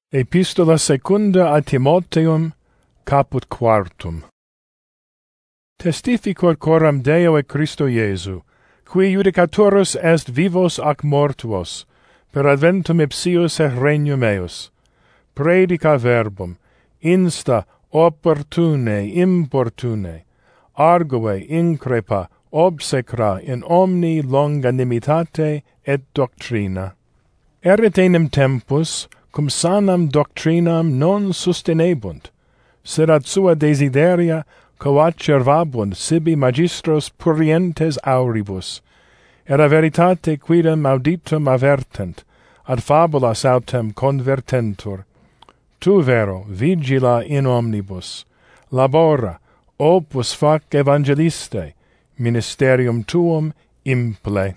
Epistola secunda a Timotheum, caput quartum. Testificor coram Deo et Christo Iesu, qui judicatorus est vivos ac mortuos, per adventum ipsius et regnum eus. Predica verbum, insta opportune importune, argue increpa obsecra in omni longanimitate et doctrina. Erit enim tempus, cum sanam doctrinam non sustenebunt, sed ad sua desideria coacervabunt sibi magistros prurientes auribus, et a veritate quidem auditum avertent, ad fabulas autem convertentur. Tu vero vigila in omnibus, labora, opus fac evangeliste, ministerium tuum imple.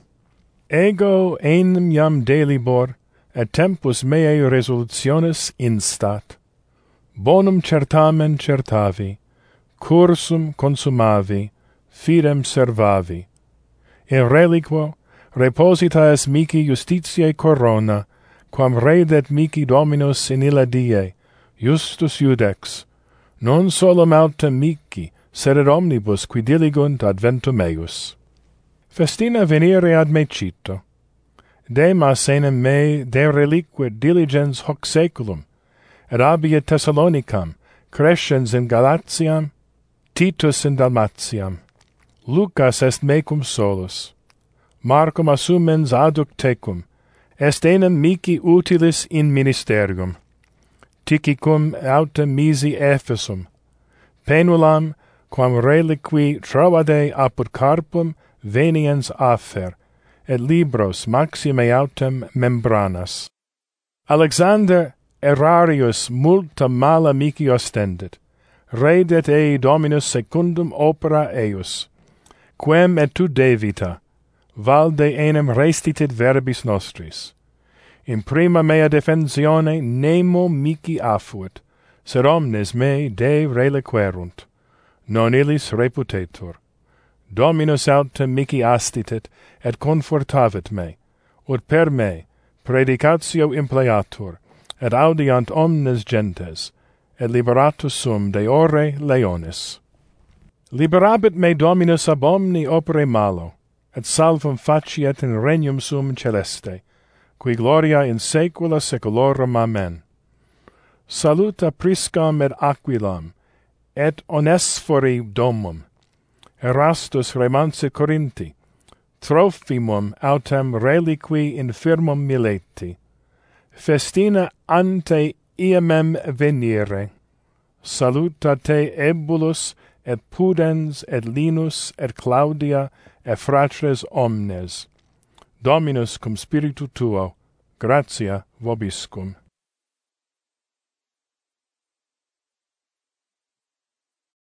Ego enim iam delibor, et tempus meae resolutionis instat. Bonum certamen certavi, cursum consumavi, fidem servavi. In reliquo reposita est mihi justitiae corona, quam redet mihi Dominus in illa die, justus iudex, non solum autem mihi, sed ad omnibus qui diligunt adventum eius. Festina venire ad me cito. Demas enim me de reliquit diligens hoc saeculum, et abiet Thessalonicam, Crescens in Galatiam, Titus in Dalmatiam. Lucas est mecum solus. Marcum assumens aduc tecum, est enim mihi utilis in ministerium. Tychicum autem misi Ephesum. Penulam, quam reliqui trovade apud carpum veniens affer, et libros maxime autem membranas. Alexander Erarius multa mala mihi ostendit, redet ei Dominus secundum opera eius, quem et tu devita, valde enim restitit verbis nostris. In prima mea defensione nemo mihi afuit, sed omnes me de reliquerunt, non illis reputetur. Dominus autem mihi astitit, et confortavit me, ut per me predicatio impleatur, et audiant omnes gentes, et liberatus sum de ore leonis. Liberabit me Dominus ab omni opere malo, et salvum faciet in regnum sum celeste, qui gloria in saecula saeculorum. Amen. Saluta Priscam et Aquilam, et Onesphori domum, Erastus remansit Corinthi, Trophimum autem reliqui infirmum mileti. Festina ante iamem venire. Saluta te Ebulus, et Pudens, et Linus, et Claudia, et fratres omnes. Dominus cum spiritu tuo, gratia vobiscum.